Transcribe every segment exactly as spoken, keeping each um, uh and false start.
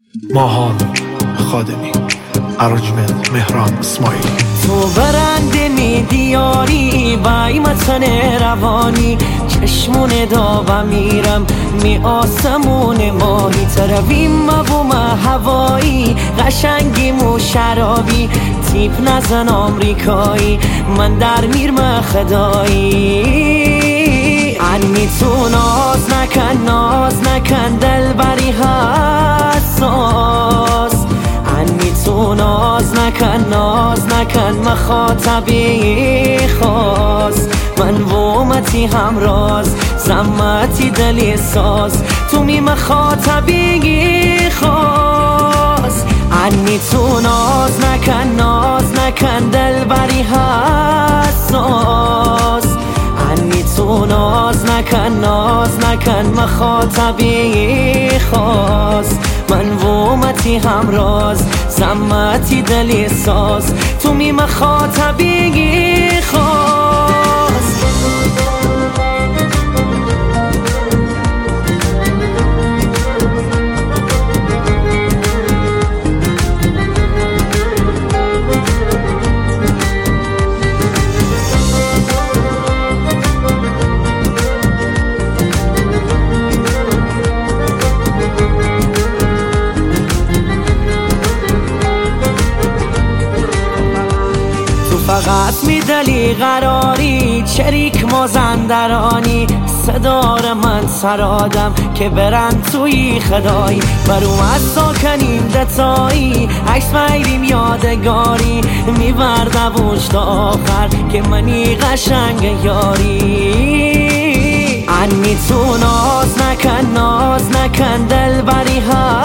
ماهان خادمی، ارجمند مهران اسماعیلی. تو برنده می دیاری بای متن روانی، چشمون داغ میرم می آسمون ماهی، ترویم مبوم هوایی قشنگیم و شرابی، تیپ نزن آمریکایی من در میرم خدایی. انی تو ناز نکن ناز نکن دلبری حساس، انی تو ناز نکن ناز نکن مخاطبی خاص، من وومتی همراز زمتی دلی ساز، تو می مخاطبی خاص. انی تو ناز نکن ناز نکن دلبری حساس، انی تو ناز نکن ناز نکن مخاطبی خاص، من وومتی همراز زمتی دلی ساز، تو می مخاطبی خاص. فقط میدلی قراری چریک مازندرانی، صدار من سرادم که برن توی خدایی، بروم از ساکنیم دتایی عکس میریم یادگاری، میبردموش تا آخر که منی قشنگ یاری. انی تو ناز نکن ناز نکن دلبری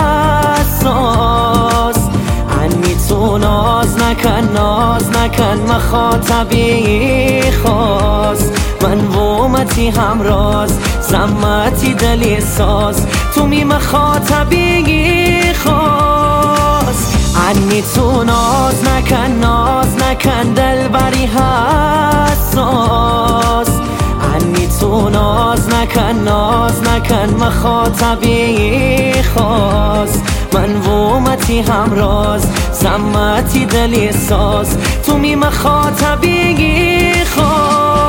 حساس، انی تو ناز نکن ناز نکن مخاطبی خاص، من وومتی همراز زمتی دلی ساز، تو می مخاطبی خاص. انی تو ناز نکن ناز نکن دلبری حساس، انی تو ناز نکن ناز نکن مخاطبی خاص، من وومتی همراز زمتی دلی ساز، تو می مخاطبی خاص.